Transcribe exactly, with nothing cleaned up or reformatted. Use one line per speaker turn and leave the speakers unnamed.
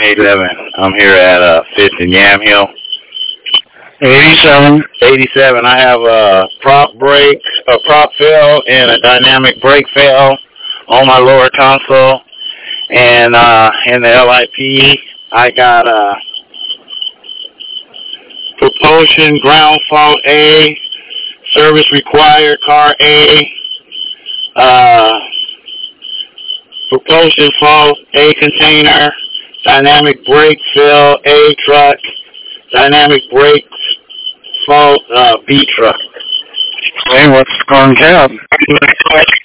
eighty-seven. I'm here at uh, Fifth and Yamhill.
eighty-seven.
eighty-seven. I have a prop brake, a prop fail, and a dynamic brake fail on my lower console. And uh, in the L I P, I got a propulsion ground fault A, service required car A, uh, propulsion fault A container, dynamic brake fail A truck, dynamic brake fault uh, B truck.
Okay, what's the car and cab?